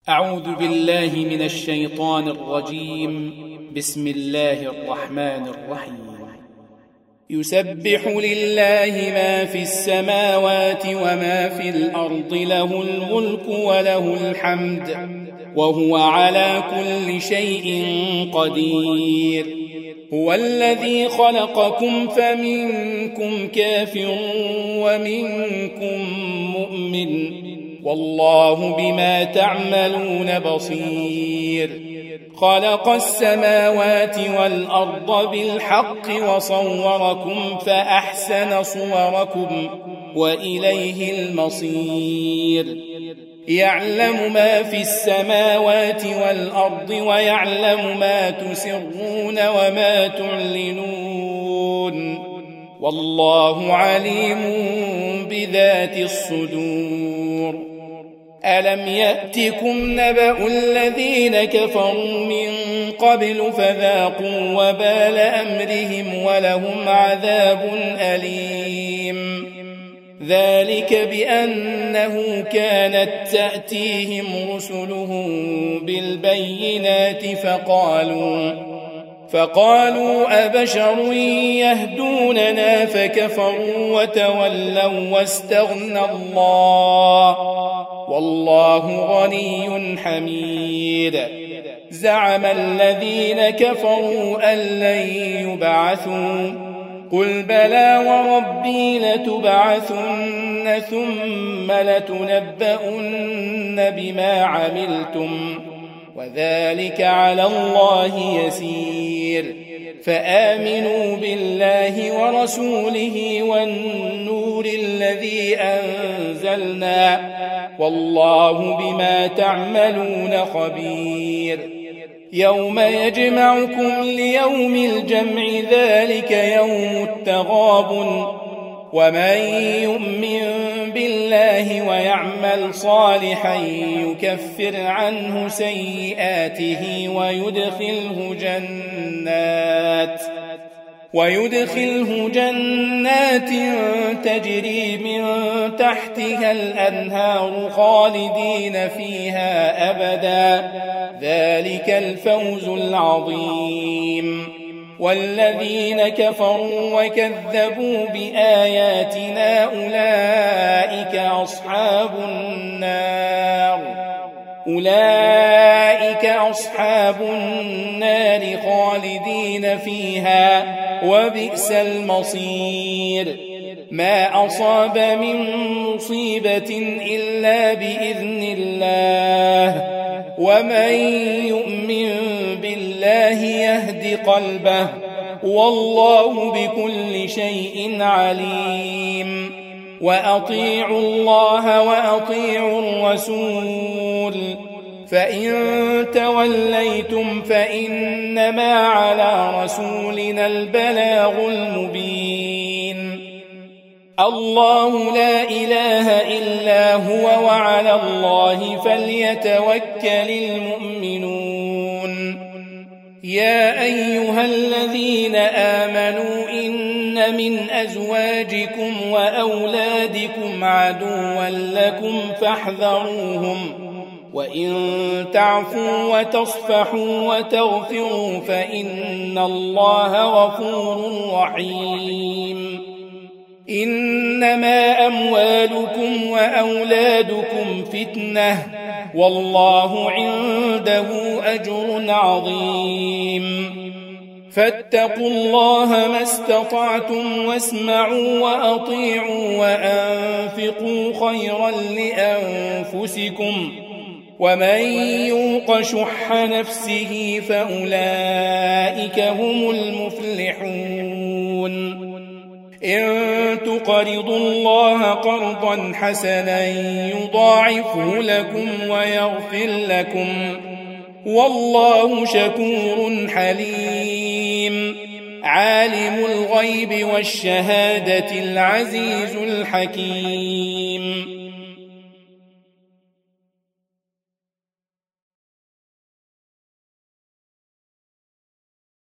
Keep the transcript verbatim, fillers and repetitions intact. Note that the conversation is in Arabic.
أعوذ بالله من الشيطان الرجيم. بسم الله الرحمن الرحيم. يسبح لله ما في السماوات وما في الأرض، له الملك وله الحمد وهو على كل شيء قدير. هو الذي خلقكم فمنكم كافر ومنكم مؤمن، والله بما تعملون بصير. خلق السماوات والأرض بالحق وصوركم فأحسن صوركم وإليه المصير. يعلم ما في السماوات والأرض ويعلم ما تسرون وما تعلنون، والله عليم بذات الصدور. ألم يأتكم نبأ الذين كفروا من قبل فذاقوا وبال أمرهم ولهم عذاب أليم. ذلك بأنه كانت تأتيهم رسلهم بالبينات فقالوا فقالوا أبشر يهدوننا فكفروا وتولوا واستغنى الله، والله غني حميد. زعم الذين كفروا أن لن يبعثوا، قل بلى وربي لتبعثن ثم لتنبؤن بما عملتم، وذلك على الله يسير. فآمنوا بالله ورسوله والنور الذي أنزلنا، والله بما تعملون خبير. يوم يجمعكم ليوم الجمع، ذلك يوم التغابن. ومن يؤمن بالله ويعمل صالحا يكفر عنه سيئاته ويدخله جنات ويدخله جنات تجري من تحتها الأنهار خالدين فيها أبدا، ذلك الفوز العظيم. والذين كفروا وكذبوا بآياتنا أولئك أصحاب النار أولئك أصحاب النار خالدين فيها، وبئس المصير. ما أصاب من مصيبة إلا بإذن الله، ومن يؤمن بالله يهد قلبه، والله بكل شيء عليم. وأطيعوا الله وأطيعوا الرسول، فإن توليتم فإنما على رسولنا البلاغ المبين. الله لا إله إلا هو، وعلى الله فليتوكل المؤمنون. يا أيها الذين آمنوا إن من أزواجكم وأولادكم عدوا لكم فاحذروهم، وإن تعفوا وتصفحوا وتغفروا فإن الله غفور رحيم. إنما أموالكم وأولادكم فتنة، والله عنده أجر عظيم. فاتقوا الله ما استطعتم واسمعوا وأطيعوا وأنفقوا خيرا لأنفسكم، ومن يوق شح نفسه فأولئك هم المفلحون. إن تقرضوا الله قرضا حسنا يضاعفه لكم ويغفر لكم، والله شكور حليم. عالم الغيب والشهادة العزيز الحكيم.